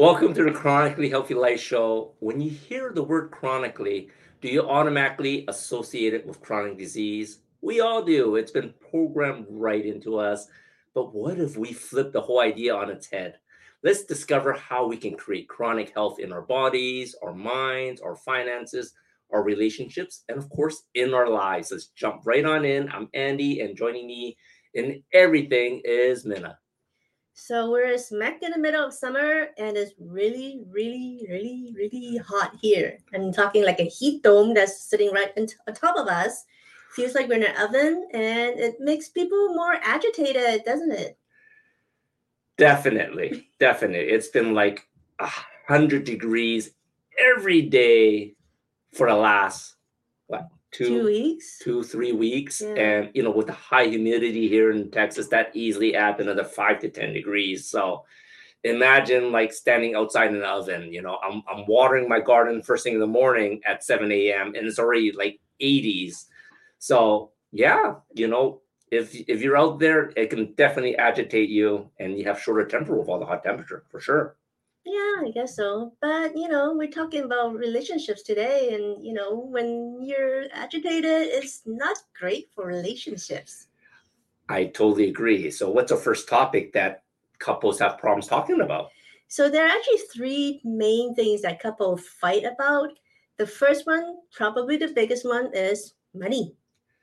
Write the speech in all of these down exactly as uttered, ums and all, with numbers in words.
Welcome to the Chronically Healthy Life Show. When you hear the word chronically, do you automatically associate it with chronic disease? We all do. It's been programmed right into us. But what if we flip the whole idea on its head? Let's discover how we can create chronic health in our bodies, our minds, our finances, our relationships, and of course, in our lives. Let's jump right on in. I'm Andy, and joining me in everything is Minna. So we're smack in the middle of summer and it's really, really, really, really hot here. I'm talking like a heat dome that's sitting right on t- on top of us. Feels like we're in an oven and it makes people more agitated, doesn't it? Definitely, definitely. It's been like a hundred degrees every day for the last what Two two, weeks? two, three weeks, Yeah. and you know, with the high humidity here in Texas, that easily adds another five to ten degrees. So imagine like standing outside in an oven. You know, I'm I'm watering my garden first thing in the morning at seven a m and it's already like eighties. So yeah, you know, if if you're out there, it can definitely agitate you, and you have shorter temper with all the hot temperature for sure. Yeah, I guess so. But, you know, we're talking about relationships today. And, you know, when you're agitated, it's not great for relationships. I totally agree. So what's the first topic that couples have problems talking about? So there are actually three main things that couples fight about. The first one, probably the biggest one, is money.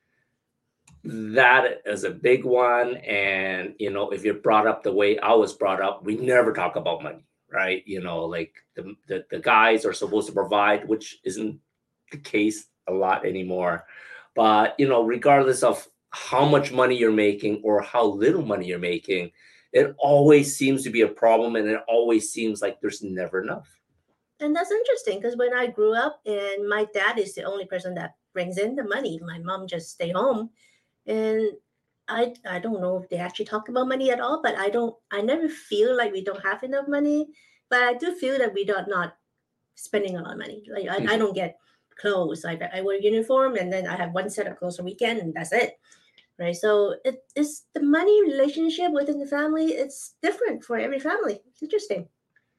That is a big one. And, you know, if you're brought up the way I was brought up, we never talk about money, right? You know, like the, the, the guys are supposed to provide, which isn't the case a lot anymore. But, you know, regardless of how much money you're making or how little money you're making, it always seems to be a problem. And it always seems like there's never enough. And that's interesting because when I grew up, and my dad is the only person that brings in the money, my mom just stay home, and I I don't know if they actually talk about money at all, but I don't I never feel like we don't have enough money, but I do feel that we don't not spending a lot of money. Like I, I don't get clothes. Like I wear uniform and then I have one set of clothes a weekend and that's it. Right. So it is the money relationship within the family, it's different for every family. It's interesting.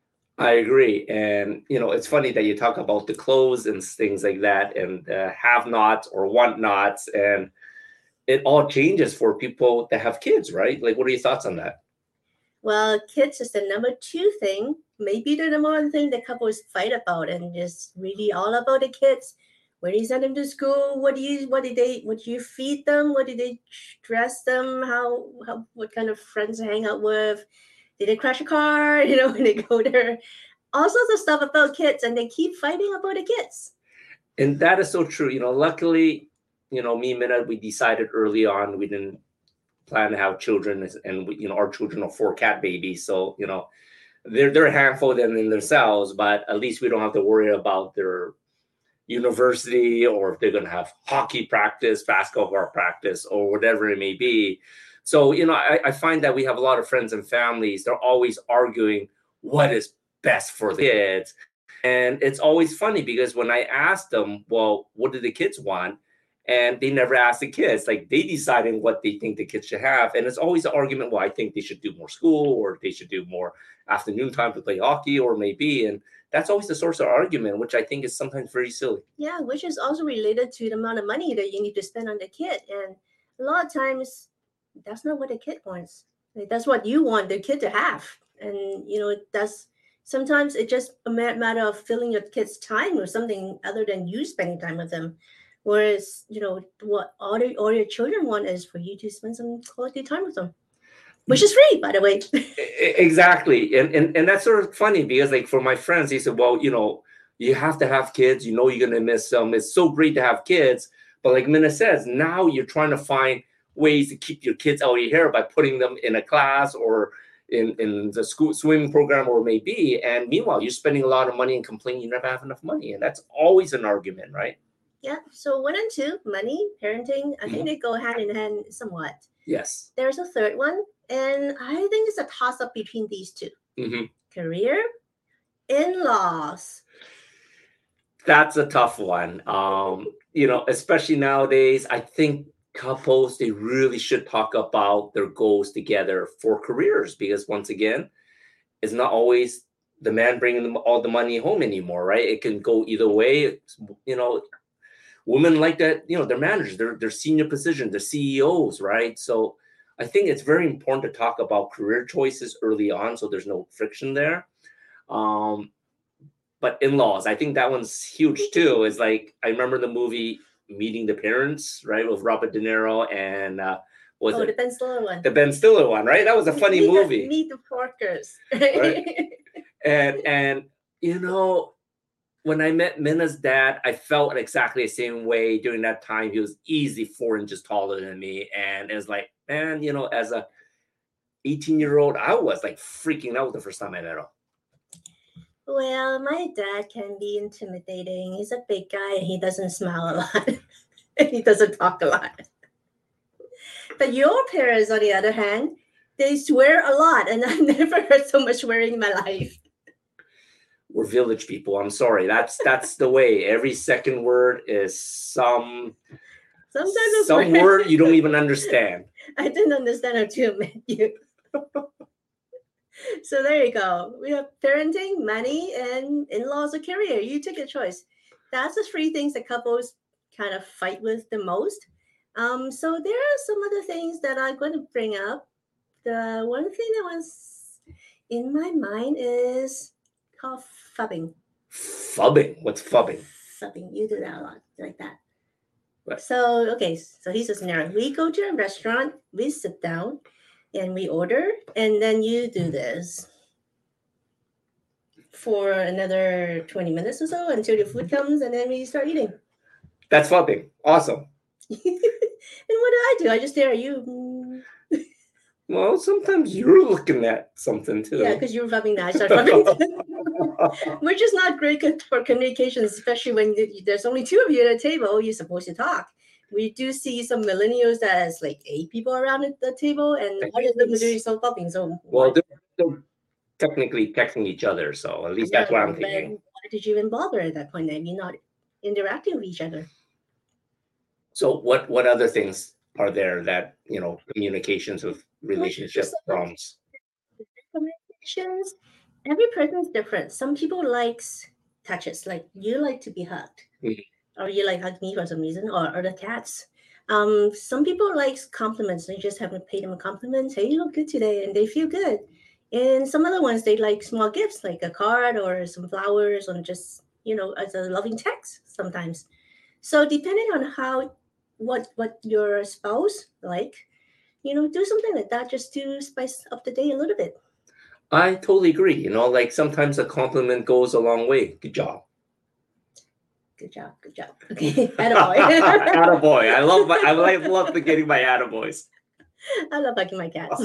I agree. And, you know, it's funny that you talk about the clothes and things like that and uh, have nots or want nots. And it all changes for people that have kids, right? Like, what are your thoughts on that? Well, kids is the number two thing, maybe the number one thing that couples fight about, and just really all about the kids. Where do you send them to school? What do you what did they what do you feed them? What did they dress them? How how what kind of friends to hang out with? Did they crash a car? You know, when they go there. All sorts of stuff about kids, and they keep fighting about the kids. And that is so true. You know, luckily, you know, me and Minna, we decided early on we didn't plan to have children, and we, you know, our children are four cat babies, so you know, they're they're a handful in, in themselves, but at least we don't have to worry about their university or if they're going to have hockey practice, basketball practice, or whatever it may be. So, you know, I, I find that we have a lot of friends and families. They're always arguing what is best for the kids. And it's always funny because when I ask them, well, what do the kids want? And they never ask the kids. Like they deciding what they think the kids should have. And it's always an argument, well, I think they should do more school or they should do more afternoon time to play hockey or maybe. And that's always the source of argument, which I think is sometimes very silly. Yeah, which is also related to the amount of money that you need to spend on the kid. And a lot of times, that's not what the kid wants. Like, that's what you want the kid to have. And, you know, that's sometimes it's just a ma- matter of filling your kid's time with something other than you spending time with them. Whereas, you know, what all, the, all your children want is for you to spend some quality time with them, which is free, by the way. E- Exactly. And, and and that's sort of funny because like for my friends, they said, well, you know, you have to have kids, you know you're gonna miss them. It's so great to have kids. But like Minna says, now you're trying to find ways to keep your kids out of your hair by putting them in a class or in, in the school swimming program or maybe. And meanwhile, you're spending a lot of money and complaining you never have enough money. And that's always an argument, right? Yeah. So one and two, money, parenting, I think Mhm. they go hand in hand somewhat. Yes. There's a third one, and I think it's a toss up between these two: Hmm. career, in laws. That's a tough one. Um, you know, especially nowadays, I think couples they really should talk about their goals together for careers because once again, it's not always the man bringing them all the money home anymore, right? It can go either way. You know, women like that, you know, they're managers, they're, they're senior positions, they're C E Os, right? So I think it's very important to talk about career choices early on so there's no friction there. Um, but in-laws, I think that one's huge too. It's like, I remember the movie Meeting the Parents, right? With Robert De Niro and uh, what was oh, it? the Ben Stiller one. The Ben Stiller one, right? That was a funny meet movie. The, meet the Parkers. Right? And, and, you know, when I met Minna's dad, I felt exactly the same way during that time. He was easy four inches taller than me. And it was like, man, you know, as a eighteen year old, I was like freaking out the first time I met him. Well, my dad can be intimidating. He's a big guy and he doesn't smile a lot. And he doesn't talk a lot. But your parents, on the other hand, they swear a lot. And I've never heard so much swearing in my life. We're village people. I'm sorry. That's that's the way. Every second word is some Sometimes some word you don't even understand. I didn't understand until I met you. So there you go. We have parenting, money, and in-laws or career. You take a choice. That's the three things that couples kind of fight with the most. Um, so there are some other things that I'm going to bring up. The one thing that was in my mind is called fubbing. Fubbing? What's fubbing? Fubbing. You do that a lot, like that. Right. So, okay. So here's a scenario. We go to a restaurant, we sit down, and we order, and then you do this for another twenty minutes or so until the food comes, and then we start eating. That's fubbing. Awesome. And what do I do? I just stare at you. Well, sometimes you're looking at something too. Yeah, because you're fubbing now. I start fubbing. We're just not great for communication, especially when there's only two of you at a table. You're supposed to talk. We do see some millennials that has like eight people around at the table, and all of them are doing some fubbing. So well, they're, they're technically texting each other, so at least that's what I'm thinking. Why did you even bother at that point? Then you're not interacting with each other. So what what other things are there that, you know, communications with relationship problems? Communications. Every person's different. Some people likes touches, like you like to be hugged, mm-hmm. or you like hug me for some reason, or, or the cats. Um, some people likes compliments. They just have to pay them a compliment. Hey, you look good today, and they feel good. And some other ones, they like small gifts, like a card or some flowers, or just, you know, as a loving text sometimes. So depending on how, what, what your spouse like, you know, do something like that just to spice up the day a little bit. I totally agree. You know, like sometimes a compliment goes a long way. Good job. Good job. Good job. Okay. Attaboy. Attaboy. I love my, I love the getting my attaboys. I love hugging my cats.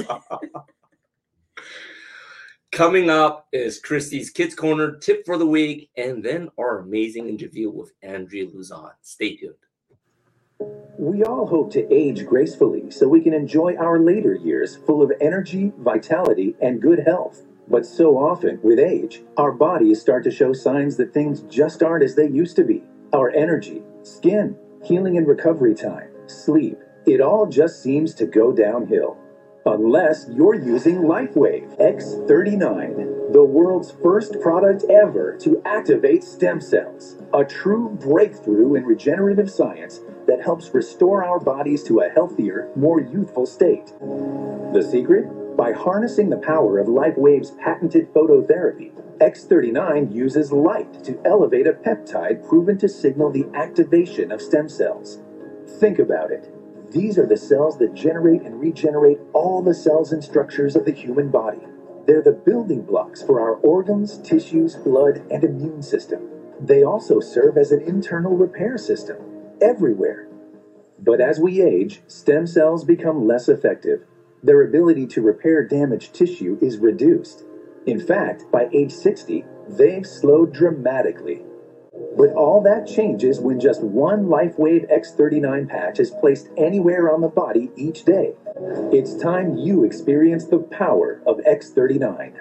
Coming up is Christy's Kids Corner tip for the week, and then our amazing interview with Andrea Luzon. Stay tuned. We all hope to age gracefully so we can enjoy our later years full of energy, vitality, and good health. But so often, with age, our bodies start to show signs that things just aren't as they used to be. Our energy, skin, healing and recovery time, sleep, it all just seems to go downhill. Unless you're using LifeWave X thirty-nine, the world's first product ever to activate stem cells. A true breakthrough in regenerative science that helps restore our bodies to a healthier, more youthful state. The secret? By harnessing the power of LifeWave's patented phototherapy, X thirty-nine uses light to elevate a peptide proven to signal the activation of stem cells. Think about it. These are the cells that generate and regenerate all the cells and structures of the human body. They're the building blocks for our organs, tissues, blood, and immune system. They also serve as an internal repair system everywhere. But as we age, stem cells become less effective. Their ability to repair damaged tissue is reduced. In fact, by age sixty, they've slowed dramatically. But all that changes when just one LifeWave X thirty-nine patch is placed anywhere on the body each day. It's time you experience the power of X thirty-nine.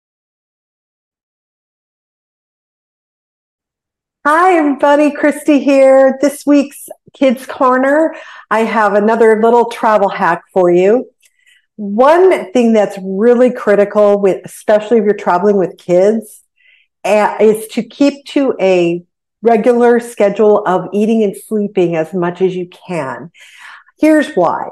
Hi, everybody. Christy here. This week's Kids Corner, I have another little travel hack for you. one thing that's really critical, with, especially if you're traveling with kids, uh, is to keep to a regular schedule of eating and sleeping as much as you can. Here's why.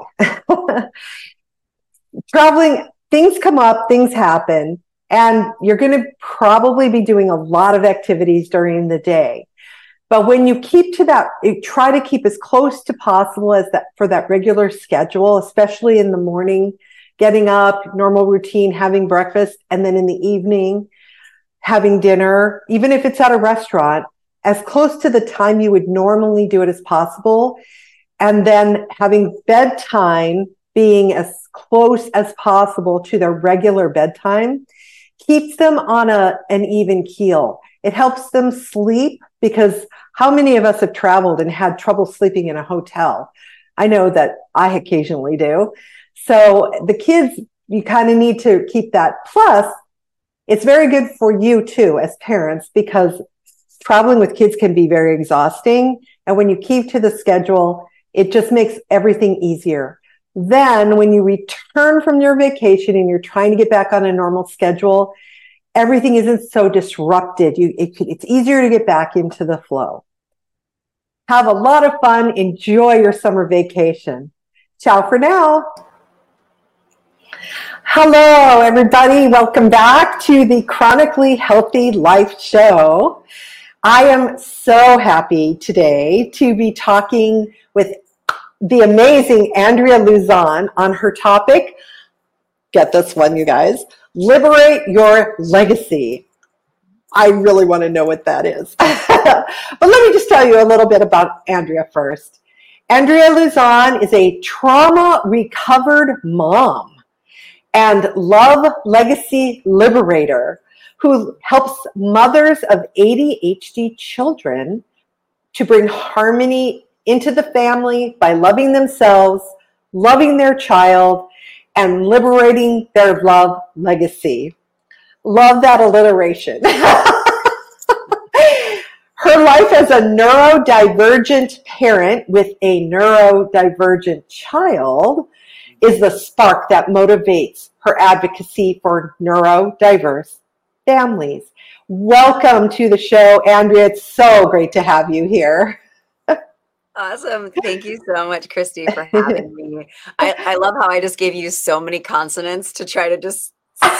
Traveling, things come up, things happen, and you're going to probably be doing a lot of activities during the day. But when you keep to that, you try to keep as close to possible as that for that regular schedule, especially in the morning, getting up, normal routine, having breakfast, and then in the evening, having dinner, even if it's at a restaurant, as close to the time you would normally do it as possible. And then having bedtime being as close as possible to their regular bedtime keeps them on a, an even keel. It helps them sleep, because how many of us have traveled and had trouble sleeping in a hotel? I know that I occasionally do. So the kids, you kind of need to keep that. Plus, it's very good for you too as parents, because traveling with kids can be very exhausting. And when you keep to the schedule, it just makes everything easier. Then when you return from your vacation and you're trying to get back on a normal schedule, everything isn't so disrupted. You, it, it's easier to get back into the flow. Have a lot of fun. Enjoy your summer vacation. Ciao for now. Hello, everybody. Welcome back to the Chronically Healthy Life Show. I am so happy today to be talking with the amazing Andrea Luzon on her topic. Get this one, you guys. Liberate your legacy. I really want to know what that is. But let me just tell you a little bit about Andrea first. Andrea Luzon is a trauma recovered mom and love legacy liberator who helps mothers of A D H D children to bring harmony into the family by loving themselves, loving their child, and liberating their love legacy. Love that alliteration. Her life as a neurodivergent parent with a neurodivergent child is the spark that motivates her advocacy for neurodiverse families. Welcome to the show, Andrea. It's so great to have you here. Awesome. Thank you so much, Christy, for having me. I, I love how I just gave you so many consonants to try to just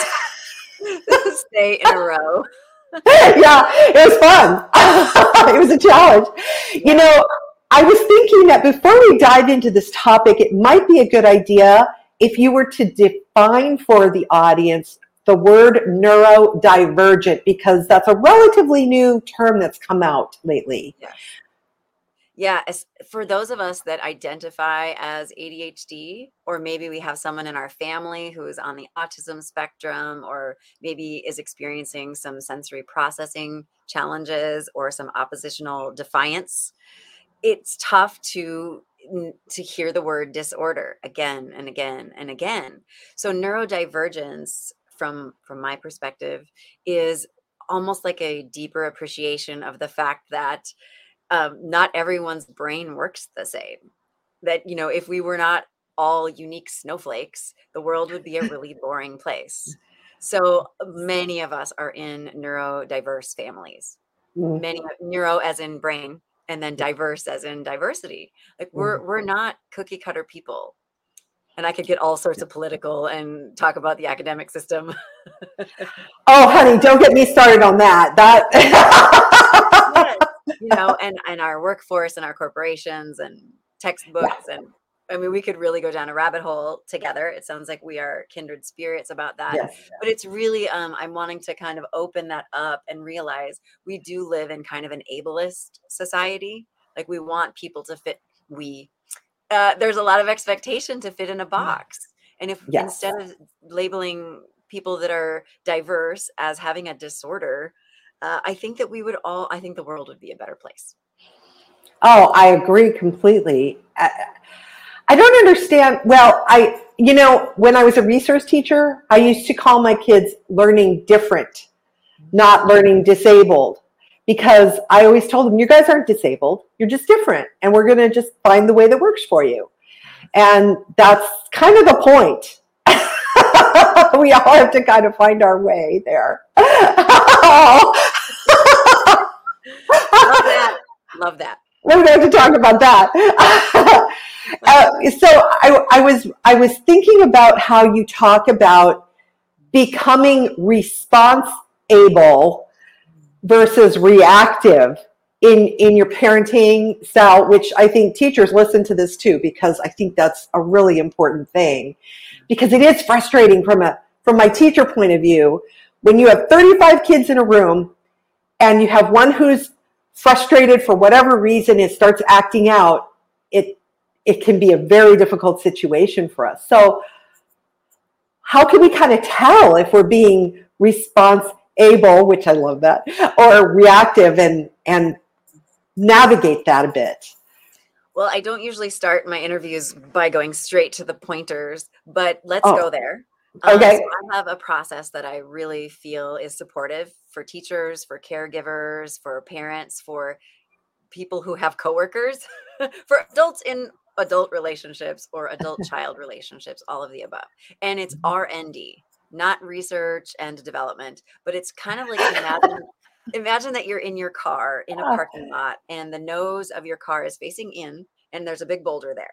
stay in a row. Yeah, it was fun. It was a challenge. You know, I was thinking that before we dive into this topic, it might be a good idea if you were to define for the audience the word neurodivergent, because that's a relatively new term that's come out lately. Yeah. Yeah, as, for those of us that identify as A D H D, or maybe we have someone in our family who is on the autism spectrum, or maybe is experiencing some sensory processing challenges or some oppositional defiance, it's tough to to hear the word disorder again and again and again. So neurodivergence, from from my perspective, is almost like a deeper appreciation of the fact that Um, not everyone's brain works the same. That, you know, if we were not all unique snowflakes, the world would be a really boring place. So many of us are in neurodiverse families. Mm. Many neuro as in brain, and then diverse as in diversity. Like we're we're not cookie cutter people. And I could get all sorts of political and talk about the academic system. Oh, honey, don't get me started on that. That. Yes. You know, and, and our workforce and our corporations and textbooks. Yeah. And I mean, we could really go down a rabbit hole together. It sounds like we are kindred spirits about that. Yes. But it's really, um, I'm wanting to kind of open that up and realize we do live in kind of an ableist society. Like we want people to fit, we, uh, there's a lot of expectation to fit in a box. And if yes. instead of labeling people that are diverse as having a disorder, Uh, I think that we would all, I think the world would be a better place. Oh, I agree completely. I, I don't understand. Well, I, you know, when I was a resource teacher, I used to call my kids learning different, not learning disabled, because I always told them, you guys aren't disabled. You're just different. And we're going to just find the way that works for you. And that's kind of the point. we all have to kind of find our way there. Love that. Love that. We're going to talk about that. uh, so I, I was I was thinking about how you talk about becoming response able versus reactive in in your parenting style, which I think teachers listen to this too, because I think that's a really important thing, because it is frustrating from a from my teacher point of view when you have thirty-five kids in a room and you have one who's frustrated for whatever reason, it starts acting out, it it can be a very difficult situation for us. So how can we kind of tell if we're being response able, which I love that, or reactive, and and navigate that a bit? Well, I don't usually start my interviews by going straight to the pointers, but let's Oh, go there. Um, okay. so I have a process that I really feel is supportive for teachers, for caregivers, for parents, for people who have coworkers, for adults in adult relationships or adult child relationships, all of the above. And it's R and D, not research and development, but it's kind of like imagine imagine that you're in your car in a parking lot and the nose of your car is facing in and there's a big boulder there.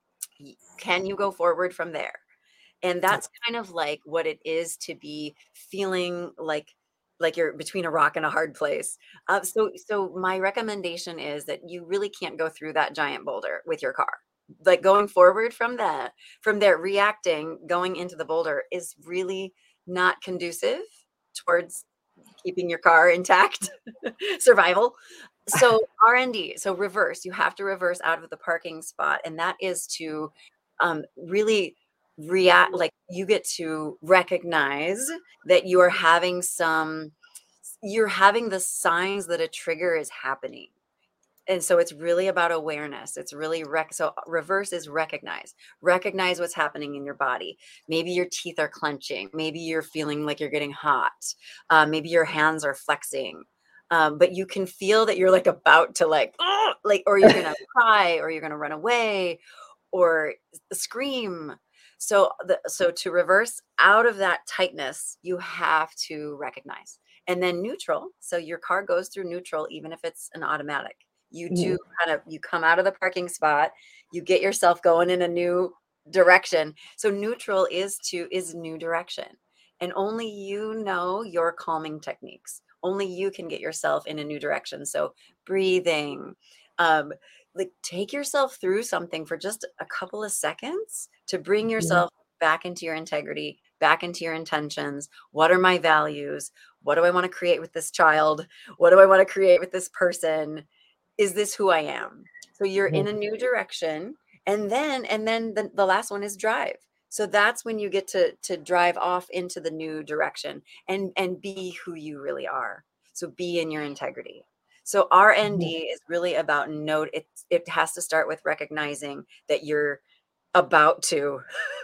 Y- Can you go forward from there? And that's kind of like what it is to be feeling like like you're between a rock and a hard place. Uh, so so my recommendation is that you really can't go through that giant boulder with your car. Like going forward from that, from there, reacting, going into the boulder is really not conducive towards keeping your car intact, survival. So R and D, so reverse, you have to reverse out of the parking spot. And that is to um, really react, like you get to recognize that you are having some, you're having the signs that a trigger is happening. And so it's really about awareness. It's really rec. So reverse is recognize. Recognize what's happening in your body. Maybe your teeth are clenching. Maybe you're feeling like you're getting hot. Uh, maybe your hands are flexing. Um, but you can feel that you're like about to like, "Ugh," like, or you're gonna cry, or you're gonna run away, or scream. So the so to reverse out of that tightness, you have to recognize. And then neutral. So your car goes through neutral, even if it's an automatic. You do kind of, you come out of the parking spot, you get yourself going in a new direction. So neutral is to is new direction. And only you know your calming techniques. Only you can get yourself in a new direction. So breathing, um, like take yourself through something for just a couple of seconds to bring yourself back into your integrity, back into your intentions. What are my values? What do I want to create with this child? What do I want to create with this person? Is this who I am? So you're in a new direction. And then, and then the, the last one is drive. So that's when you get to, to drive off into the new direction and, and be who you really are. So be in your integrity. So R and D is really about note. It, it has to start with recognizing that you're about to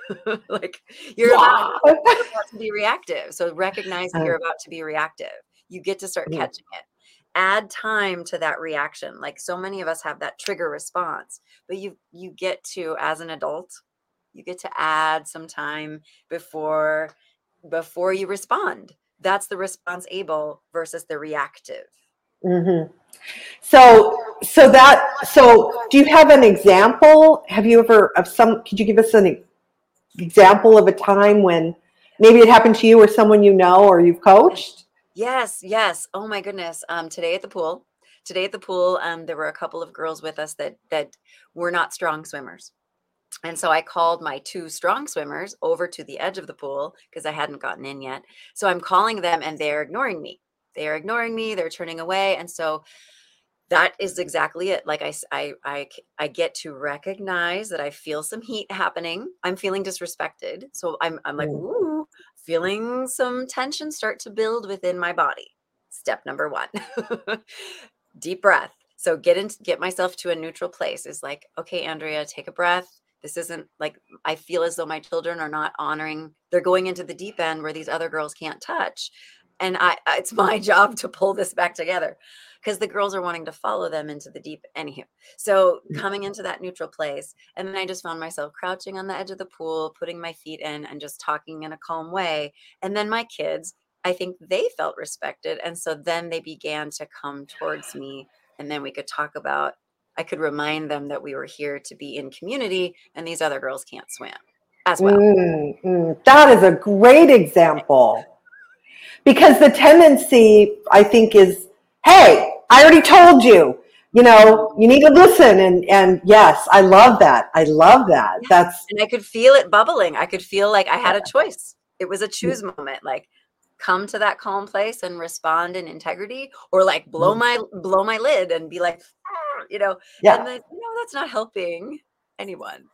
like, you're about, you're about to be reactive. So recognize that you're about to be reactive. You get to start catching it. Add time to that reaction. Like so many of us have that trigger response, but you you get to, as an adult, you get to add some time before before you respond. That's the response able versus the reactive. Mm-hmm. So, so that, so do you have an example? Have you ever, of some, could you give us an example of a time when maybe it happened to you or someone you know or you've coached? Yes, yes. Oh my goodness. Um, today at the pool, today at the pool, um, there were a couple of girls with us that that were not strong swimmers. And so I called my two strong swimmers over to the edge of the pool because I hadn't gotten in yet. So I'm calling them and they're ignoring me. They're ignoring me. They're turning away. And so that is exactly it. Like I, s- I, I c- I get to recognize that I feel some heat happening. I'm feeling disrespected. So I'm, I'm like, Mm. ooh, feeling some tension start to build within my body. Step number one, deep breath. So get in, get myself to a neutral place is like, okay, Andrea, take a breath. This isn't like, I feel as though my children are not honoring, they're going into the deep end where these other girls can't touch. and I, it's my job to pull this back together because the girls are wanting to follow them into the deep. Anywho, so coming into that neutral place, and then I just found myself crouching on the edge of the pool, putting my feet in and just talking in a calm way. And then my kids, I think they felt respected. And so then they began to come towards me, and then we could talk about, I could remind them that we were here to be in community and these other girls can't swim as well. Mm, mm, that is a great example, because the tendency, I think, is, hey, I already told you, you know, you need to listen. And, and yes, I love that. I love that. Yeah. That's, and I could feel it bubbling. I could feel like I had a choice. It was a choose moment, like come to that calm place and respond in integrity, or like blow my, blow my lid and be like, "Ah," you know, yeah. and then, you know, that's not helping anyone.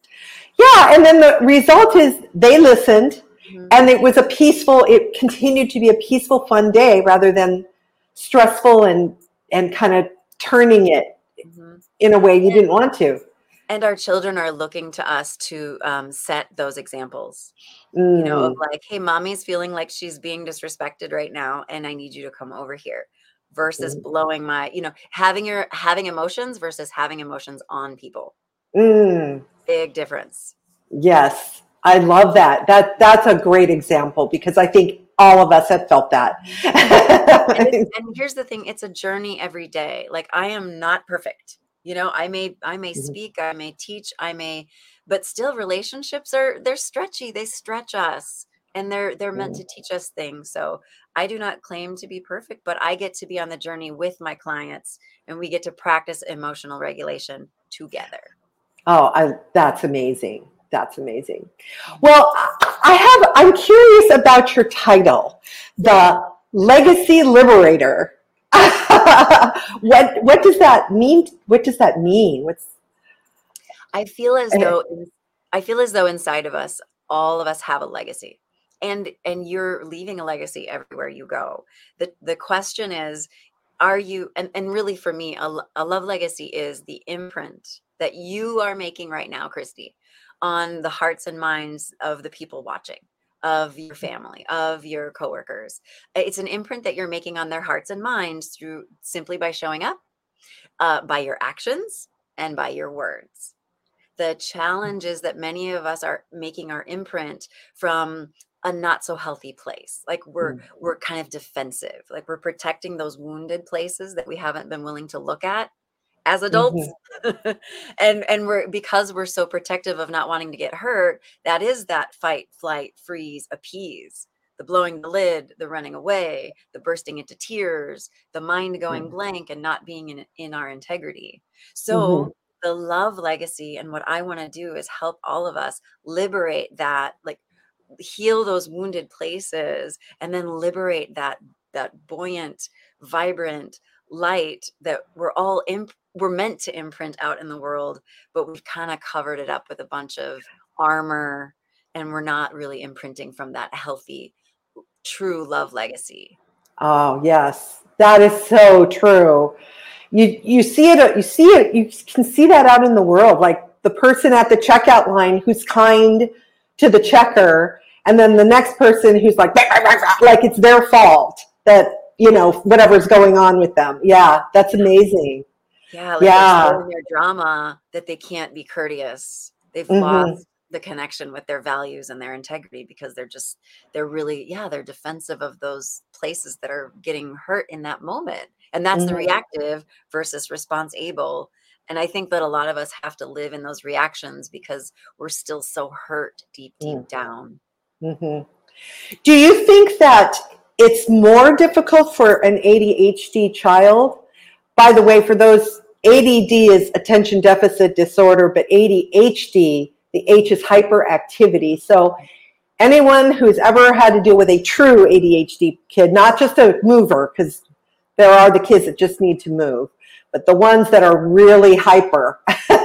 Yeah. And then the result is they listened, Mm-hmm. and it was a peaceful, it continued to be a peaceful, fun day rather than stressful and, and kind of turning it Mm-hmm. in a way you didn't want to. And our children are looking to us to um, set those examples, Mm. you know, of like, hey, mommy's feeling like she's being disrespected right now, and I need you to come over here, versus Mm. blowing my, you know, having your, having emotions versus having emotions on people. Mm. Big difference. Yes. I love that. That that's a great example, because I think all of us have felt that. and, it's, and here's the thing, it's a journey every day. Like, I am not perfect. You know, I may, I may Mhm. speak, I may teach, I may, but still relationships are, they're stretchy. They stretch us, and they're, they're meant to teach us things. So I do not claim to be perfect, but I get to be on the journey with my clients, and we get to practice emotional regulation together. Oh, I, that's amazing. That's amazing. Well, I have, I'm curious about your title, the Legacy Liberator. what, what does that mean? What does that mean? What's, I feel as though, I feel as though inside of us, all of us have a legacy, and, and you're leaving a legacy everywhere you go. The, the question is, are you, and, and really for me, a, a love legacy is the imprint that you are making right now, Christy, on the hearts and minds of the people watching, of your family, of your coworkers. It's an imprint that you're making on their hearts and minds through simply by showing up, uh, by your actions, and by your words. The challenge is that many of us are making our imprint from a not so healthy place. Like we're, Mm. we're kind of defensive, like we're protecting those wounded places that we haven't been willing to look at as adults. Mm-hmm. and, and we're, because we're so protective of not wanting to get hurt, that is that fight, flight, freeze, appease, the blowing the lid, the running away, the bursting into tears, the mind going mm-hmm. blank and not being in, in our integrity. So mm-hmm. the love legacy, and what I want to do is help all of us liberate that, like heal those wounded places, and then liberate that, that buoyant, vibrant light that we're all imp- we're meant to imprint out in the world, but we've kind of covered it up with a bunch of armor, and we're not really imprinting from that healthy, true love legacy. Oh, yes, that is so true. You you see it, you see it, you can see that out in the world, like the person at the checkout line who's kind to the checker, and then the next person who's like, like it's their fault that, you know, whatever's going on with them. Yeah, that's amazing. Yeah, like yeah. they're so in their drama that they can't be courteous. They've mm-hmm. lost the connection with their values and their integrity because they're just, they're really, yeah, they're defensive of those places that are getting hurt in that moment. And that's mm-hmm. the reactive versus response able. And I think that a lot of us have to live in those reactions because we're still so hurt deep, deep mm-hmm. down. Mm-hmm. Do you think that it's more difficult for an A D H D child? By the way, for those, A D D is attention deficit disorder, but A D H D, the H is hyperactivity. So anyone who's ever had to deal with a true A D H D kid, not just a mover, because there are the kids that just need to move, but the ones that are really hyper,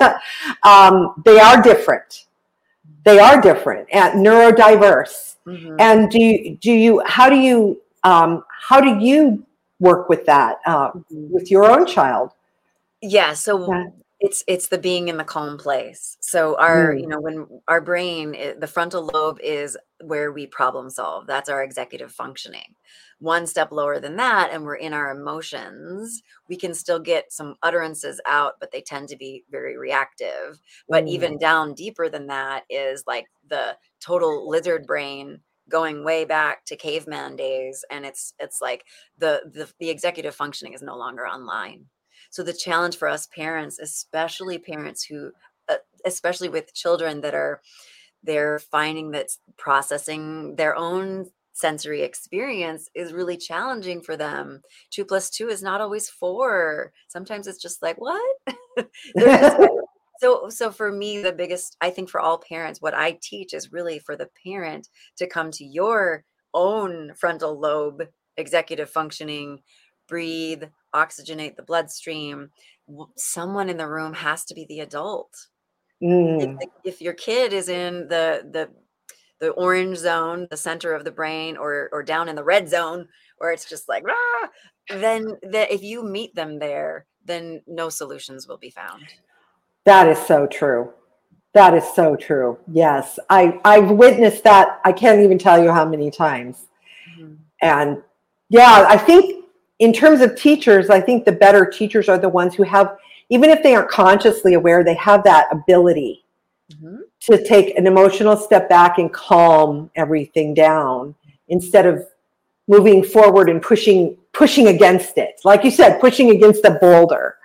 um, they are different. They are different and neurodiverse. Mm-hmm. And do you, do you, how do you, um, how do you work with that uh, mm-hmm. with your own child? Yeah. So yeah. It's it's the being in the calm place. So our, Mm. you know, when our brain, i- the frontal lobe is where we problem solve. That's our executive functioning. One step lower than that, and we're in our emotions, we can still get some utterances out, but they tend to be very reactive. But Mm. even down deeper than that is like the total lizard brain going way back to caveman days. And it's it's like the the, the executive functioning is no longer online. So the challenge for us parents, especially parents who, uh, especially with children that are, they're finding that processing their own sensory experience is really challenging for them. Two plus two is not always four. Sometimes it's just like, what? They're just so so for me, the biggest, I think for all parents, what I teach is really for the parent to come to your own frontal lobe executive functioning, breathe, oxygenate the bloodstream. W- Someone in the room has to be the adult. If, Mm. the- if your kid is in the the the orange zone, the center of the brain, or or down in the red zone, where it's just like, "Rah!" then the, if you meet them there, then no solutions will be found. That is so true. That is so true. Yes. I, I've witnessed that. I can't even tell you how many times. Mhm. And yeah, I think in terms of teachers, I think the better teachers are the ones who have, even if they aren't consciously aware, they have that ability Mhm. to take an emotional step back and calm everything down instead of moving forward and pushing pushing against it. Like you said, pushing against the boulder.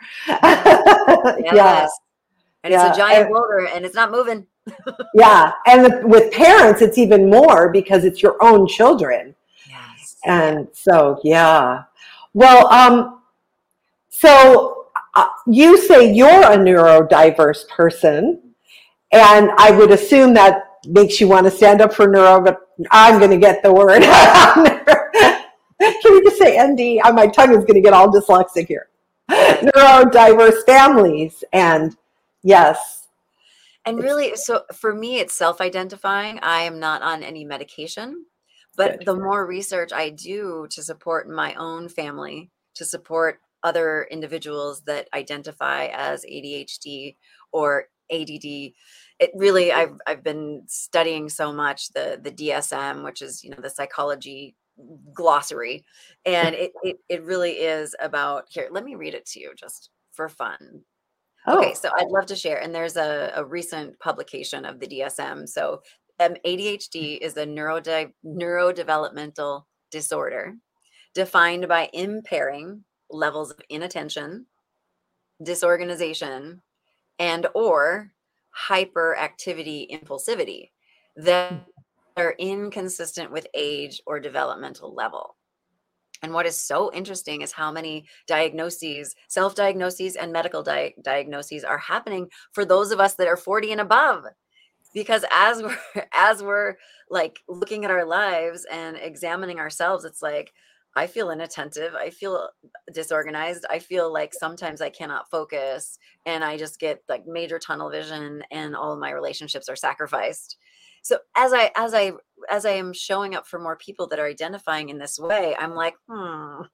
Yeah. Yes. And it's a Yeah. giant And, boulder and it's not moving. yeah. And the, with parents, it's even more because it's your own children. Yes. And so, yeah. Well, um, so uh, you say you're a neurodiverse person, and I would assume that makes you want to stand up for neuro, but I'm going to get the word. Can we just say N D? My tongue is going to get all dyslexic here. Yes. Neurodiverse families. And yes. And It's really, so for me, it's self-identifying. I am not on any medication, but good. the more research I do to support my own family, to support other individuals that identify as A D H D or A D D, it really, I've I've been studying so much the the D S M, which is, you know, the psychology glossary, and it it, it really is about, here, let me read it to you just for fun. Okay, Oh, so I'd love to share. And there's a, a recent publication of the D S M. So um, A D H D is a neurodi- neurodevelopmental disorder defined by impairing levels of inattention, disorganization, and or hyperactivity impulsivity that are inconsistent with age or developmental level. And what is so interesting is how many diagnoses, self-diagnoses and medical di- diagnoses are happening for those of us that are forty and above. Because as we're as we're like looking at our lives and examining ourselves, it's like, I feel inattentive, I feel disorganized, I feel like sometimes I cannot focus, and I just get like major tunnel vision, and all of my relationships are sacrificed. So as I as I as I am showing up for more people that are identifying in this way, I'm like, hmm.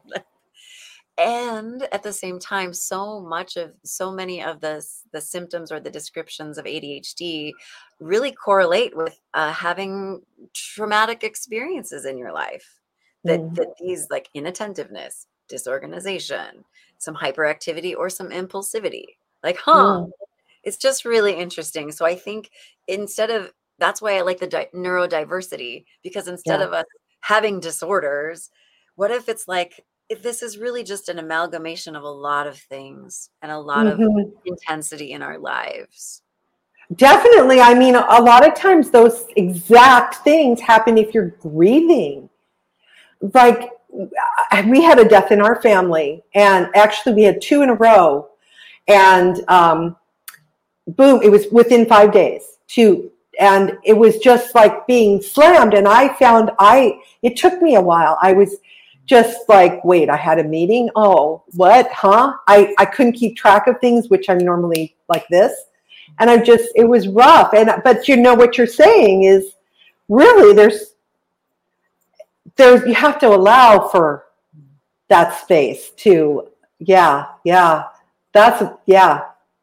And at the same time, so much of so many of the s- the symptoms or the descriptions of A D H D really correlate with uh, having traumatic experiences in your life. That mm, that these, like inattentiveness, disorganization, some hyperactivity, or some impulsivity. Like, huh? mm, It's just really interesting. So I think instead of, that's why I like the di- neurodiversity, because instead yeah. of us having disorders, what if it's like, if this is really just an amalgamation of a lot of things and a lot of Mhm. intensity in our lives? Definitely. I mean, a lot of times those exact things happen if you're grieving. Like, we had a death in our family, and actually we had two in a row, and um, boom, it was within five days, two. And it was just like being slammed. And I found I, it took me a while. I was just like, wait, I had a meeting. Oh, what? Huh? I, I couldn't keep track of things, which I'm normally like this. And I just, it was rough. And, but you know, what you're saying is really there's, there's, you have to allow for that space to, yeah, yeah. That's, yeah.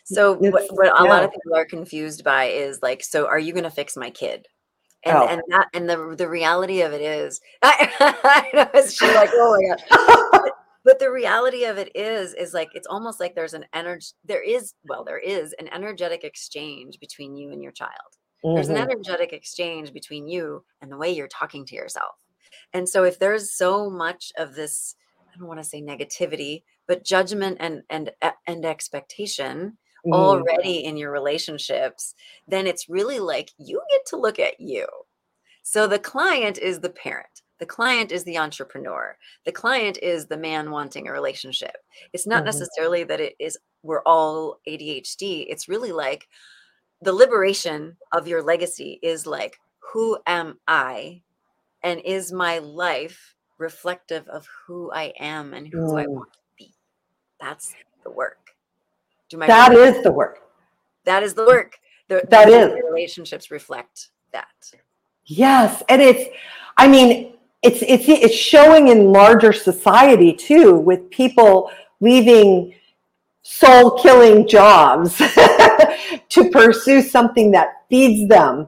So what, It's, what a lot yeah. of people are confused by is like, so are you going to fix my kid? And Oh. and that and the the reality of it is, I, I know it's she's like, oh my god. But, but the reality of it is, is like it's almost like there's an energy. There is well, there is an energetic exchange between you and your child. There's an Mhm. energetic exchange between you and the way you're talking to yourself. And so if there's so much of this, I don't want to say negativity, but judgment and and and expectation Mhm. already in your relationships, then it's really like you get to look at you. So the client is the parent. The client is the entrepreneur. The client is the man wanting a relationship. It's not Mhm. necessarily that it is we're all A D H D. It's really like the liberation of your legacy is like, who am I? And is my life reflective of who I am and who I Mm. want to be? That's the work. Do my That relationships, is the work. that is the work. The, That do is. my relationships reflect that? Yes, and it's, I mean, it's it's it's showing in larger society too, with people leaving soul-killing jobs to pursue something that feeds them.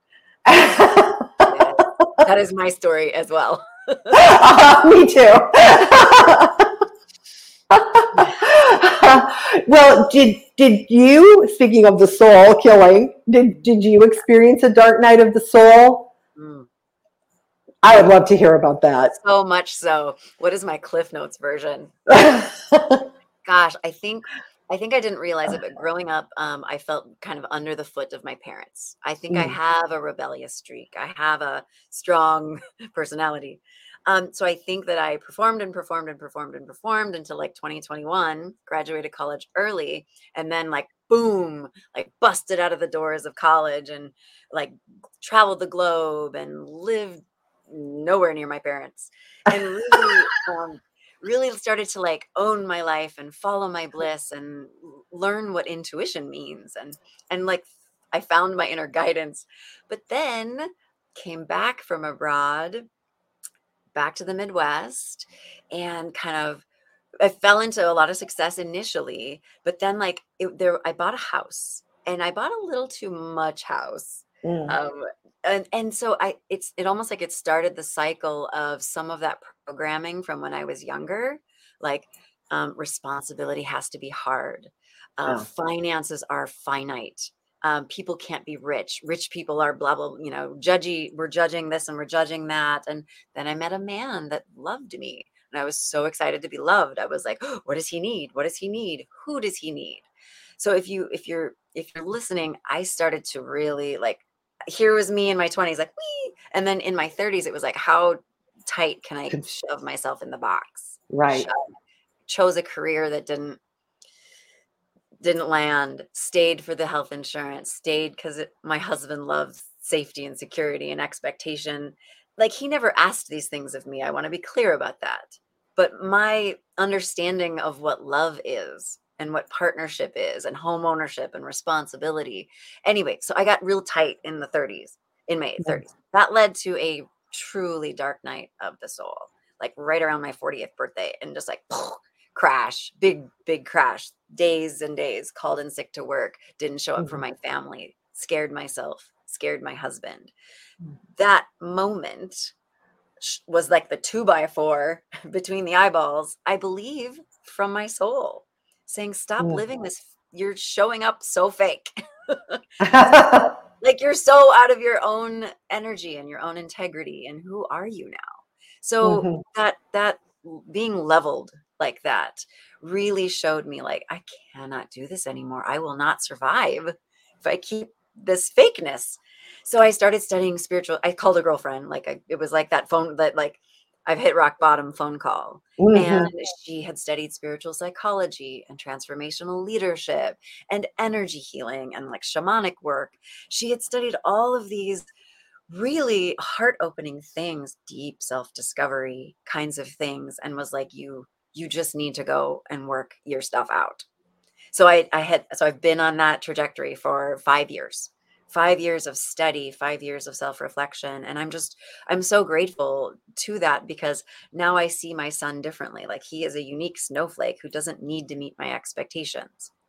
Yes. That is my story as well. Me too. Well, did did you, speaking of the soul killing, did did you experience a dark night of the soul? Mm. I would love to hear about that. So much so. What is my Cliff Notes version? Gosh, I think I think I didn't realize it, but growing up, um, I felt kind of under the foot of my parents. I think I Mm. have a rebellious streak. I have a strong personality. Um, so I think that I performed and performed and performed and performed until like twenty twenty-one, graduated college early, and then like boom, like busted out of the doors of college and like traveled the globe and lived nowhere near my parents and really um, really started to like own my life and follow my bliss and l- learn what intuition means and and like I found my inner guidance, but then came back from abroad back to the Midwest and kind of I fell into a lot of success initially, but then like it, there I bought a house and I bought a little too much house. Mm. Um, and and so I it's it almost like it started the cycle of some of that programming from when I was younger, like um, responsibility has to be hard. Uh, Yeah. finances are finite. Um, people can't be rich. Rich people are blah blah. You know, judgy. We're judging this and we're judging that. And then I met a man that loved me, and I was so excited to be loved. I was like, oh, what does he need? What does he need? Who does he need? So if you if you're if you're listening, I started to really like here was me in my twenties, like wee. And then in my thirties, it was like, how tight can I shove myself in the box? Right. Shove. Chose a career that didn't didn't land, stayed for the health insurance, stayed because my husband loves safety and security and expectation. Like he never asked these things of me. I want to be clear about that. But my understanding of what love is and what partnership is and home ownership and responsibility. Anyway, so I got real tight in the thirties, in my thirties. That led to a truly dark night of the soul, like right around my fortieth birthday, and just like crash, big, big crash, days and days, called in sick to work, didn't show up Mhm. for my family, scared myself, scared my husband. Mm. That moment sh- was like the two by four between the eyeballs, I believe, from my soul saying, stop Mm. living this. You're showing up so fake. Like you're so out of your own energy and your own integrity. And who are you now? So Mhm. that, that being leveled like that really showed me like, I cannot do this anymore. I will not survive if I keep this fakeness. So I started studying spiritual. I called a girlfriend, like I, it was like that phone that like I've hit rock bottom phone call. Mhm. And she had studied spiritual psychology and transformational leadership and energy healing and like shamanic work. She had studied all of these really heart-opening things, deep self-discovery kinds of things, and was like, you you just need to go and work your stuff out. So I I had so I've been on that trajectory for five years. Five years of study, five years of self-reflection. And I'm just, I'm so grateful to that because now I see my son differently. Like he is a unique snowflake who doesn't need to meet my expectations.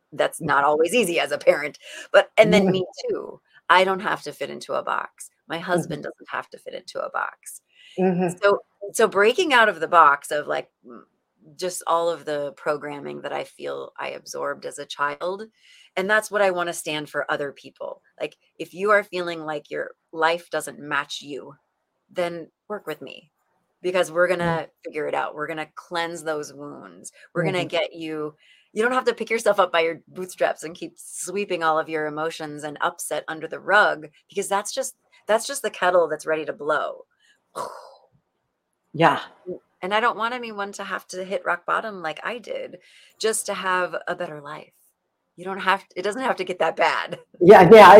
that's not always easy as a parent. But, and then me too. I don't have to fit into a box. My husband doesn't have to fit into a box. Mm-hmm. So, so breaking out of the box of like just all of the programming that I feel I absorbed as a child. And that's what I want to stand for other people. Like, if you are feeling like your life doesn't match you, then work with me, because we're going to mm-hmm. figure it out. We're going to cleanse those wounds. We're mm-hmm. going to get you. You don't have to pick yourself up by your bootstraps and keep sweeping all of your emotions and upset under the rug, because that's just, that's just the kettle that's ready to blow. Yeah. And I don't want anyone to have to hit rock bottom like I did just to have a better life. You don't have to, it doesn't have to get that bad. Yeah, yeah.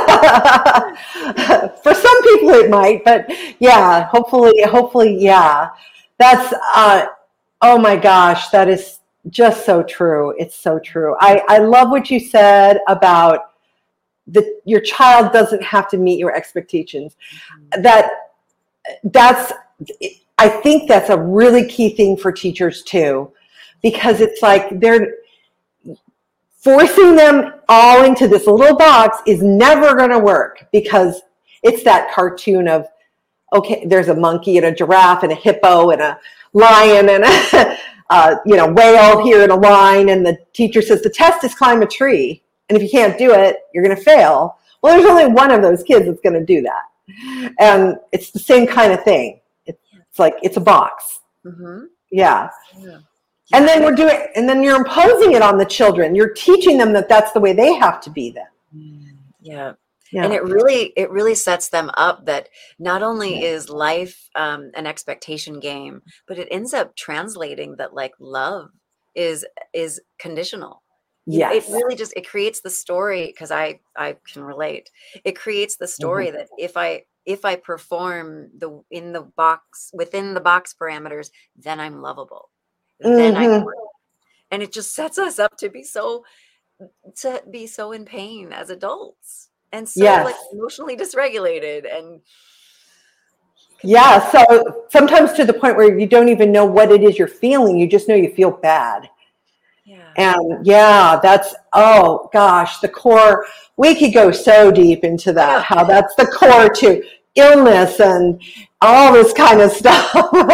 For some people it might, but yeah, hopefully, hopefully, yeah. That's, uh, oh my gosh, that is just so true. It's so true. I, I love what you said about the, your child doesn't have to meet your expectations. Mm-hmm. That, that's, I think that's a really key thing for teachers too, because it's like they're forcing them all into this little box is never going to work, because it's that cartoon of, okay, there's a monkey and a giraffe and a hippo and a lion and a uh, you know, whale here in a line. And the teacher says, the test is climb a tree. And if you can't do it, you're going to fail. Well, there's only one of those kids that's going to do that. And it's the same kind of thing. It's like, it's a box. Mm-hmm. Yeah. yeah. And then we're doing, and then you're imposing it on the children. You're teaching them that that's the way they have to be then. Yeah. Yeah. And it really, it really sets them up that not only is life um, an expectation game, but it ends up translating that like love is, is conditional. Yes. It really just, it creates the story, because I, I can relate. It creates the story mm-hmm. that if I, if I perform the, in the box, within the box parameters, then I'm lovable. Then mm-hmm. I, and it just sets us up to be so, to be so in pain as adults. And so yes. like emotionally dysregulated and yeah. So sometimes to the point where you don't even know what it is you're feeling. You just know you feel bad. Yeah. And yeah, that's, oh gosh, the core, we could go so deep into that, yeah. how that's the core to illness and all this kind of stuff.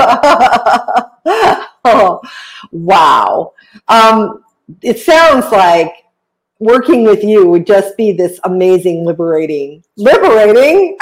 Oh, wow. Um, it sounds like working with you would just be this amazing, liberating, liberating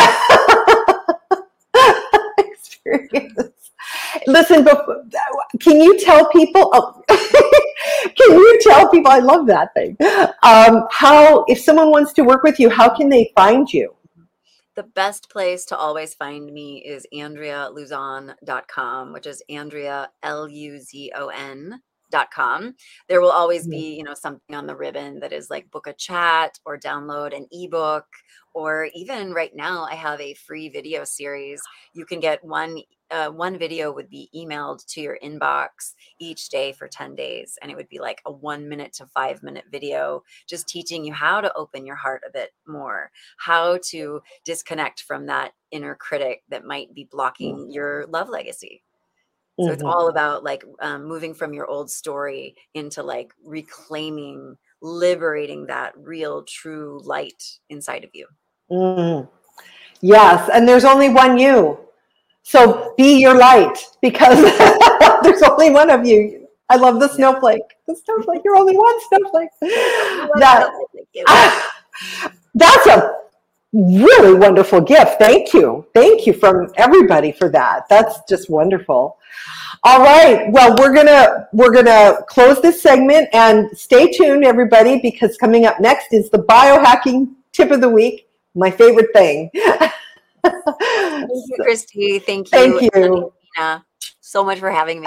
experience. Listen, can you tell people, oh, can you tell people, I love that thing, um, how, if someone wants to work with you, how can they find you? The best place to always find me is andrea luzon dot com, which is Andrea, L U Z O N dot com. There will always be, you know, something on the ribbon that is like book a chat or download an ebook, or even right now I have a free video series. You can get one, uh, one video would be emailed to your inbox each day for ten days. And it would be like a one minute to five minute video, just teaching you how to open your heart a bit more, how to disconnect from that inner critic that might be blocking your love legacy. So mm-hmm. it's all about like um, moving from your old story into like reclaiming, liberating that real, true light inside of you. Mm. Yes. And there's only one you. So be your light, because there's only one of you. I love the snowflake. The snowflake. You're only one snowflake. That, that's a really wonderful gift. Thank you. Thank you from everybody for that. That's just wonderful. All right. Well, we're going to, we're going to close this segment, and stay tuned, everybody, because coming up next is the biohacking tip of the week. My favorite thing. Thank you, Christy. Thank you. Thank you. Nina, so much for having me.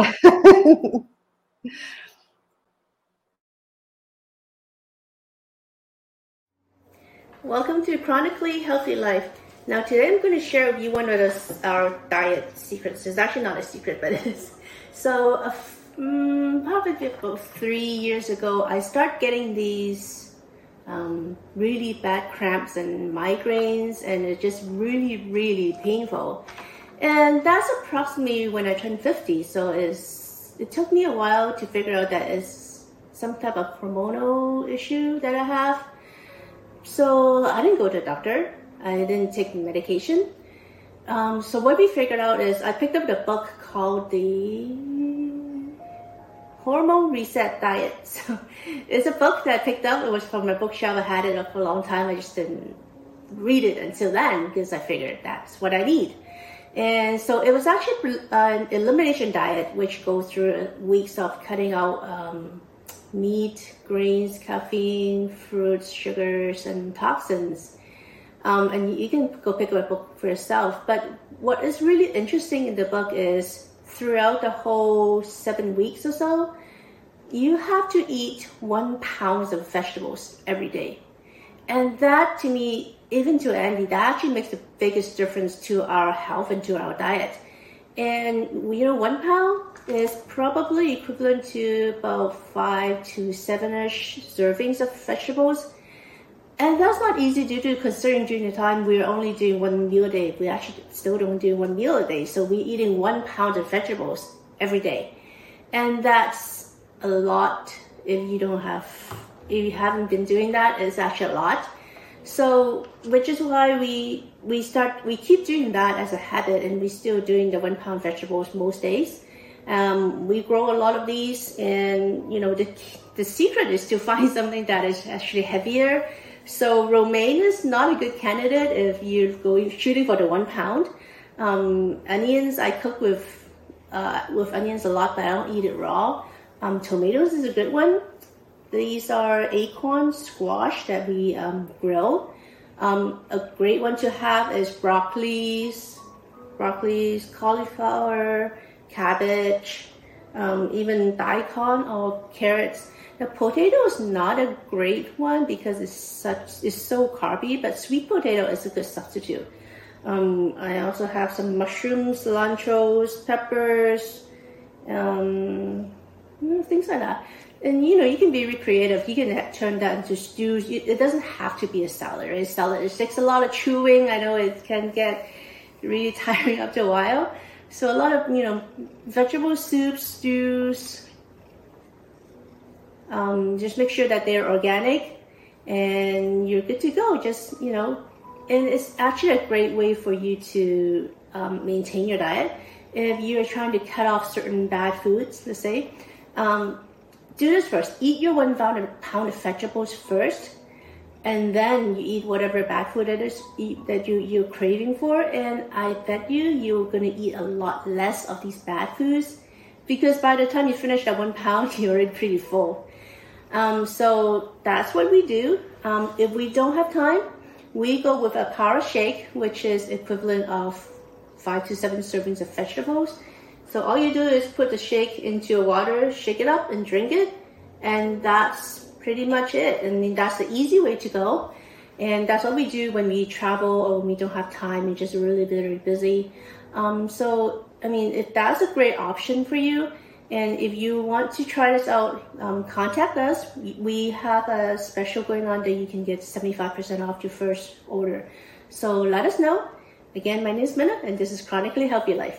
Welcome to Chronically Healthy Life. Now today I'm going to share with you one of those, our diet secrets. It's actually not a secret, but it is. So uh, um, probably about three years ago, I started getting these um, really bad cramps and migraines, and it's just really, really painful. And that's approximately when I turned fifty. So it's, it took me a while to figure out that it's some type of hormonal issue that I have. So I didn't go to the doctor. I didn't take medication. Um, so what we figured out is I picked up the book called the Hormone Reset Diet. So it's a book that I picked up. It was from my bookshelf. I had it for a long time. I just didn't read it until then because I figured that's what I need. And so it was actually an elimination diet, which goes through weeks of cutting out um, meat, grains, caffeine, fruits, sugars, and toxins. Um, and you can go pick up a book for yourself. But what is really interesting in the book is throughout the whole seven weeks or so, you have to eat one pound of vegetables every day. And that, to me, even to Andy, that actually makes the biggest difference to our health and to our diet. And, you know, one pound is probably equivalent to about five to seven-ish servings of vegetables. And that's not easy due to considering during the time we're only doing one meal a day. We actually still don't do one meal a day. So we're eating one pound of vegetables every day. And that's a lot if you don't have, if you haven't been doing that, it's actually a lot. So, which is why we we start we keep doing that as a habit, and we're still doing the one pound vegetables most days. Um, we grow a lot of these, and you know the the secret is to find something that is actually heavier. So romaine is not a good candidate if you're going shooting for the one pound. Um, onions I cook with uh, with onions a lot, but I don't eat it raw. Um, tomatoes is a good one. These are acorn squash that we um, grill. Um, a great one to have is broccolis, broccolis, cauliflower, cabbage, um, even daikon or carrots. The potato is not a great one because it's such it's so carby, but sweet potato is a good substitute. Um, I also have some mushrooms, cilantros, peppers, um, you know, things like that. And, you know, you can be really creative. You can turn that into stews. It doesn't have to be a salad, right? Salad, it takes a lot of chewing. I know it can get really tiring after a while. So a lot of, you know, vegetable soups, stews. Um, just make sure that they're organic and you're good to go. Just, you know, and it's actually a great way for you to um, maintain your diet. If you're trying to cut off certain bad foods, let's say, um, do this first. Eat your one pound of vegetables first, and then you eat whatever bad food it is eat, that you, you're craving for. And I bet you, you're going to eat a lot less of these bad foods because by the time you finish that one pound, you're already pretty full. Um, so that's what we do. Um, if we don't have time, we go with a power shake, which is equivalent of five to seven servings of vegetables. So all you do is put the shake into your water, shake it up and drink it. And that's pretty much it. I mean, that's the easy way to go. And that's what we do when we travel or when we don't have time. We're just really very busy. Um, so, I mean, if that's a great option for you, and if you want to try this out, um, contact us. We have a special going on that you can get seventy-five percent off your first order. So let us know. Again, my name is Minna, and this is Chronically Healthy Life.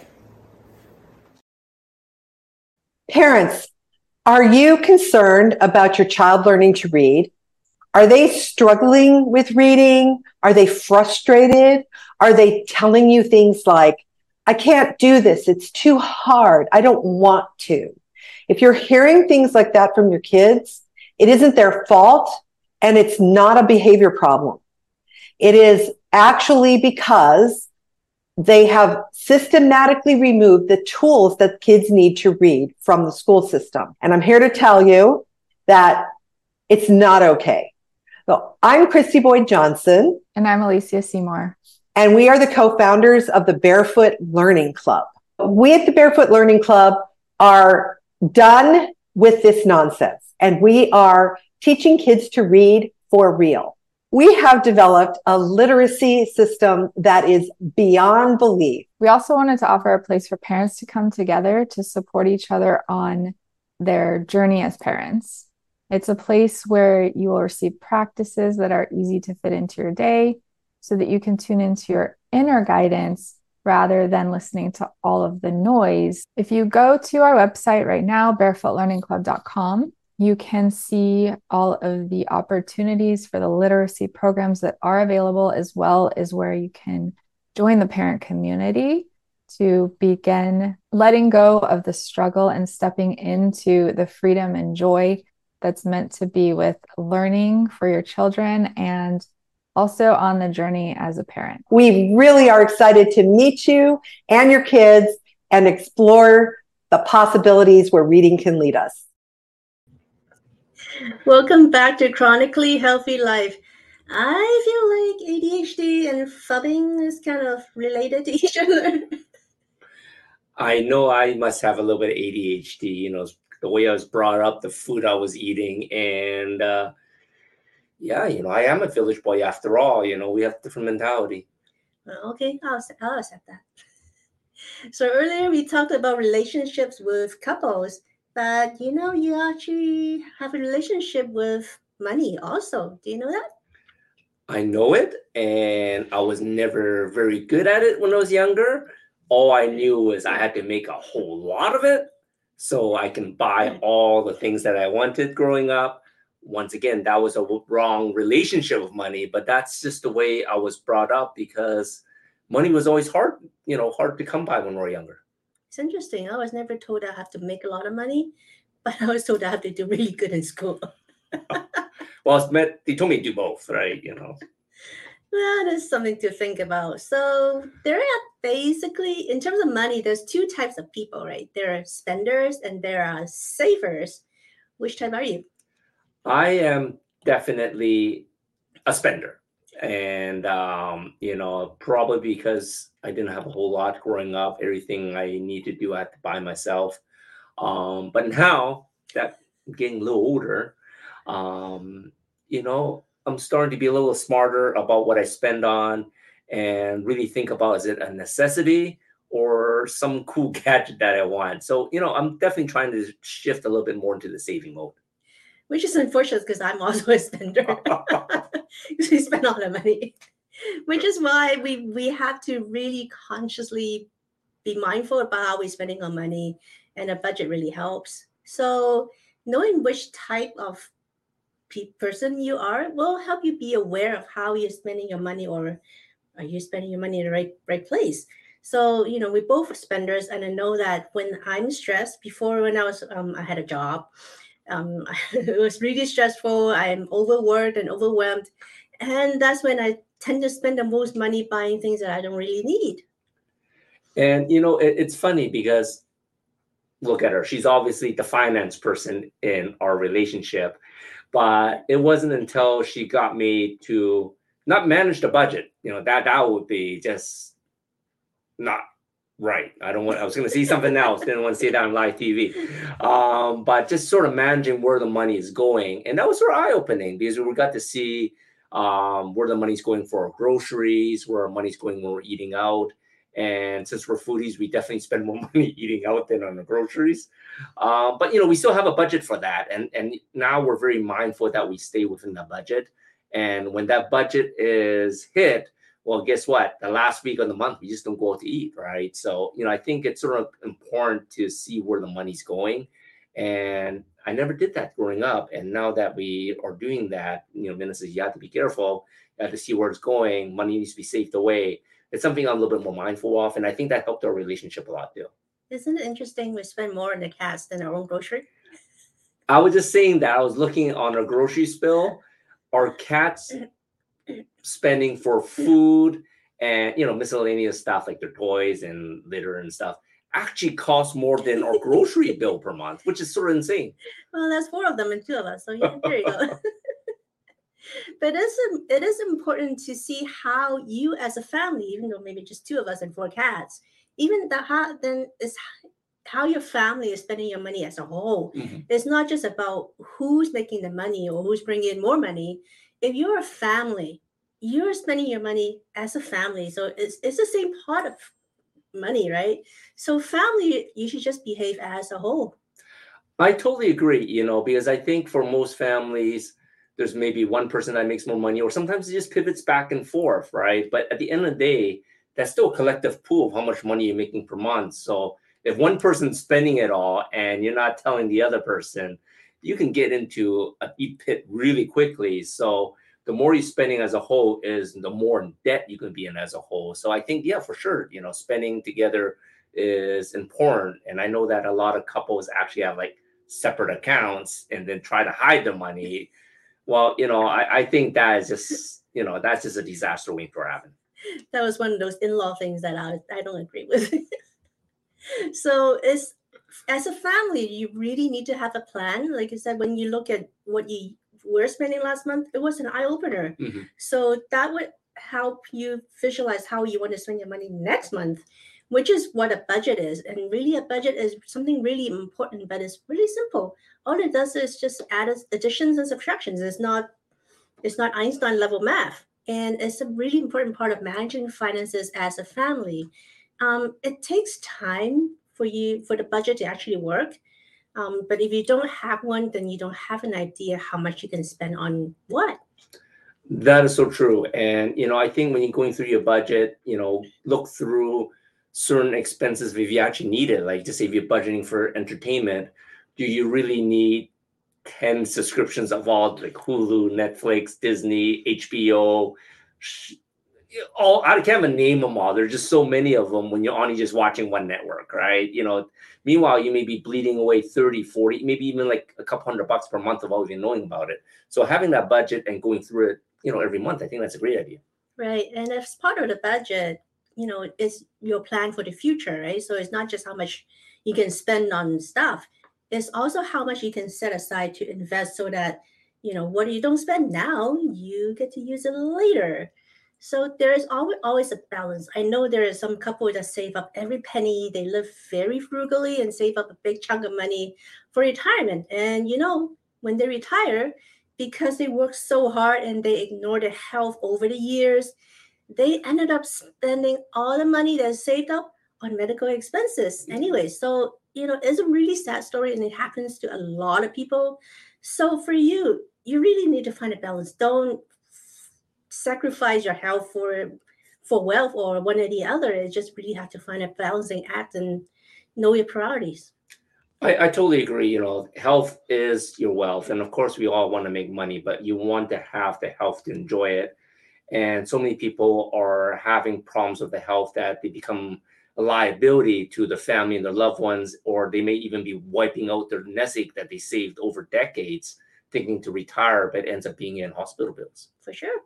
Parents, are you concerned about your child learning to read? Are they struggling with reading? Are they frustrated? Are they telling you things like, I can't do this, it's too hard, I don't want to? If you're hearing things like that from your kids, it isn't their fault and it's not a behavior problem. It is actually because they have systematically removed the tools that kids need to read from the school system. And I'm here to tell you that it's not okay. So I'm Christy Boyd Johnson. And I'm Alicia Seymour. And we are the co-founders of the Barefoot Learning Club. We at the Barefoot Learning Club are done with this nonsense, and we are teaching kids to read for real. We have developed a literacy system that is beyond belief. We also wanted to offer a place for parents to come together to support each other on their journey as parents. It's a place where you will receive practices that are easy to fit into your day so that you can tune into your inner guidance rather than listening to all of the noise. If you go to our website right now, barefoot learning club dot com, You can see all of the opportunities for the literacy programs that are available, as well as where you can join the parent community to begin letting go of the struggle and stepping into the freedom and joy that's meant to be with learning for your children and also on the journey as a parent. We really are excited to meet you and your kids and explore the possibilities where reading can lead us. Welcome back to Chronically Healthy Life. I feel like A D H D and phubbing is kind of related to each other. I know I must have a little bit of A D H D, you know, the way I was brought up, the food I was eating. And uh, yeah, you know, I am a village boy after all. You know, we have different mentality. Well, okay, I'll, I'll accept that. So earlier we talked about relationships with couples. But, you know, you actually have a relationship with money also. Do you know that? I know it, and I was never very good at it when I was younger. All I knew was I had to make a whole lot of it so I can buy all the things that I wanted growing up. Once again, that was a wrong relationship with money, but that's just the way I was brought up because money was always hard, you know, hard to come by when we were younger. It's interesting. I was never told I have to make a lot of money, but I was told I have to do really good in school. Well, it's meant, they told me to do both, right? You know. Well, there's something to think about. So there are basically, in terms of money, there's two types of people, right? There are spenders and there are savers. Which type are you? I am definitely a spender. And, um, you know, probably because I didn't have a whole lot growing up, everything I need to do, I had to buy myself. Um, but now that I'm getting a little older, um, you know, I'm starting to be a little smarter about what I spend on and really think about, is it a necessity or some cool gadget that I want? So, you know, I'm definitely trying to shift a little bit more into the saving mode. Which is unfortunate because I'm also a spender. Because we spend all the money. Which is why we, we have to really consciously be mindful about how we're spending our money, and a budget really helps. So knowing which type of pe- person you are will help you be aware of how you're spending your money, or are you spending your money in the right right place. So, you know, we both are spenders, and I know that when I'm stressed, before when I was, um, I had a job, um, it was really stressful. I'm overworked and overwhelmed. And that's when I tend to spend the most money buying things that I don't really need. And, you know, it, it's funny because look at her. She's obviously the finance person in our relationship. But it wasn't until she got me to not manage the budget, you know, that that would be just not right. I don't want, I was going to see something else. Didn't want to see that on live T V. Um, but just sort of managing where the money is going. And that was sort of eye-opening because we got to see um, where the money's going for our groceries, where our money's going when we're eating out. And since we're foodies, we definitely spend more money eating out than on the groceries. Uh, but, you know, we still have a budget for that. And, and now we're very mindful that we stay within the budget. And when that budget is hit, well, guess what? The last week of the month, we just don't go out to eat, right? So, you know, I think it's sort of important to see where the money's going. And I never did that growing up. And now that we are doing that, you know, Minna says you have to be careful. You have to see where it's going. Money needs to be saved away. It's something I'm a little bit more mindful of. And I think that helped our relationship a lot too. Isn't it interesting we spend more on the cats than our own grocery? I was just saying that. I was looking on our grocery bill. Our cats spending for food and, you know, miscellaneous stuff like their toys and litter and stuff actually costs more than our grocery bill per month, which is sort of insane. Well, that's four of them and two of us. So yeah, there you go. But it is, it is important to see how you as a family, even though maybe just two of us and four cats, even that how then is how your family is spending your money as a whole. Mm-hmm. It's not just about who's making the money or who's bringing in more money. If you're a family, you're spending your money as a family. So it's it's the same pot of money, right? So family, you should just behave as a whole. I totally agree, you know, because I think for most families, there's maybe one person that makes more money, or sometimes it just pivots back and forth, right? But at the end of the day, that's still a collective pool of how much money you're making per month. So if one person's spending it all and you're not telling the other person, you can get into a deep pit really quickly. So the more you're spending as a whole is the more in debt you can be in as a whole. So I think, yeah, for sure, you know, spending together is important. And I know that a lot of couples actually have like separate accounts and then try to hide the money. Well, you know, I, I think that is just, you know, that's just a disaster waiting for happen. That was one of those in-law things that I, I don't agree with. So it's, as a family, you really need to have a plan. Like I said, when you look at what you were spending last month, it was an eye-opener. Mm-hmm. So that would help you visualize how you want to spend your money next month, which is what a budget is. And really a budget is something really important, but it's really simple. All it does is just add additions and subtractions. It's not, it's not Einstein level math. And it's a really important part of managing finances as a family. Um, it takes time for you, for the budget to actually work. Um, but if you don't have one, then you don't have an idea how much you can spend on what. That is so true. And, you know, I think when you're going through your budget, you know, look through certain expenses if you actually need it. Like, just say if you're budgeting for entertainment, do you really need ten subscriptions of all like Hulu, Netflix, Disney, H B O? All I can't even name them all. There's just so many of them when you're only just watching one network, right? You know, meanwhile, you may be bleeding away thirty, forty, maybe even like a couple hundred bucks per month without even knowing about it. So having that budget and going through it, you know, every month, I think that's a great idea. Right. And as part of the budget, you know, it's your plan for the future, right? So it's not just how much you can spend on stuff. It's also how much you can set aside to invest so that, you know, what you don't spend now, you get to use it later. So there is always always a balance. I know there are some couples that save up every penny. They live very frugally and save up a big chunk of money for retirement. And, you know, when they retire, because they work so hard and they ignore their health over the years, they ended up spending all the money that's saved up on medical expenses anyway. So, you know, it's a really sad story and it happens to a lot of people. So for you, you really need to find a balance. Don't sacrifice your health for for wealth or one or the other. You just really have to find a balancing act and know your priorities. I, I totally agree. You know, health is your wealth. And of course, we all want to make money, but you want to have the health to enjoy it. And so many people are having problems with the health that they become a liability to the family and their loved ones, or they may even be wiping out their nest egg that they saved over decades, thinking to retire, but ends up being in hospital bills. For sure.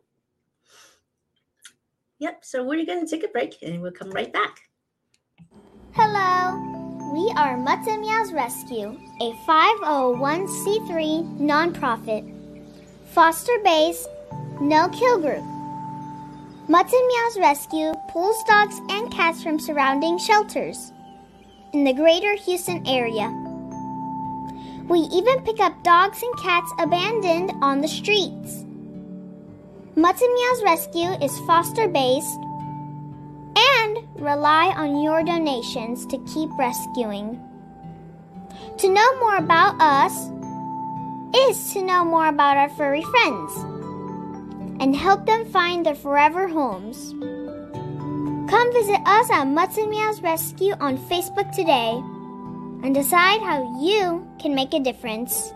Yep. So we're going to take a break and we'll come right back. Hello. We are Mutts and Meows Rescue, a five oh one c three nonprofit, foster-based, no-kill group. Mutts and Meows Rescue pulls dogs and cats from surrounding shelters in the greater Houston area. We even pick up dogs and cats abandoned on the streets. Mutts and Meows Rescue is foster-based and rely on your donations to keep rescuing. To know more about us is to know more about our furry friends and help them find their forever homes. Come visit us at Mutts and Meows Rescue on Facebook today and decide how you can make a difference.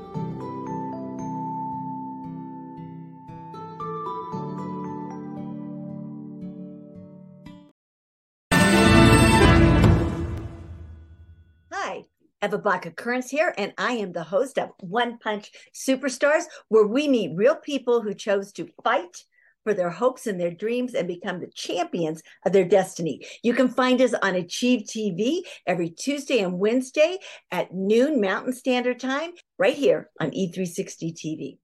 Eva Black Occurrence here, and I am the host of One Punch Superstars, where we meet real people who chose to fight for their hopes and their dreams and become the champions of their destiny. You can find us on Achieve T V every Tuesday and Wednesday at noon Mountain Standard Time, right here on E three sixty T V.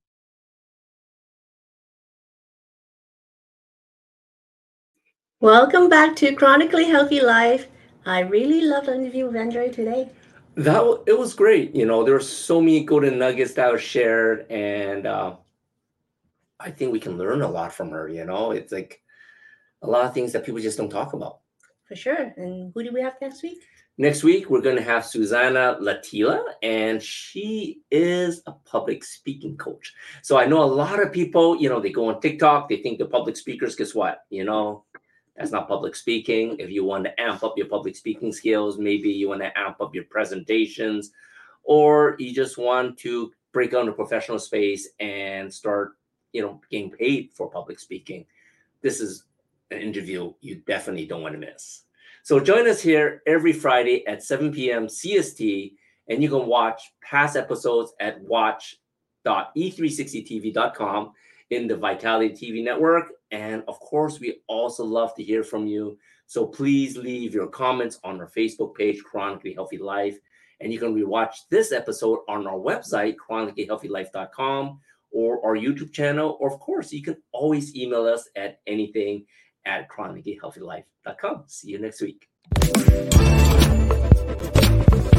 Welcome back to Chronically Healthy Life. I really loved the interview with Andre today. That it was great. You know, there were so many golden nuggets that were shared, and uh, I think we can learn a lot from her. You know, it's like a lot of things that people just don't talk about. For sure. And who do we have next week? Next week, we're going to have Susanna Latila, and she is a public speaking coach. So I know a lot of people, you know, they go on TikTok, they think they're public speakers. Guess what? You know, that's not public speaking. If you want to amp up your public speaking skills, maybe you want to amp up your presentations, or you just want to break out into professional space and start, you know, getting paid for public speaking, this is an interview you definitely don't want to miss. So join us here every Friday at seven p.m. C S T, and you can watch past episodes at watch dot e three sixty t v dot com in the Vitality T V network. And of course, we also love to hear from you. So please leave your comments on our Facebook page, Chronically Healthy Life. And you can rewatch this episode on our website, chronically healthy life dot com, or our YouTube channel. Or of course, you can always email us at anything at chronically healthy life dot com. See you next week.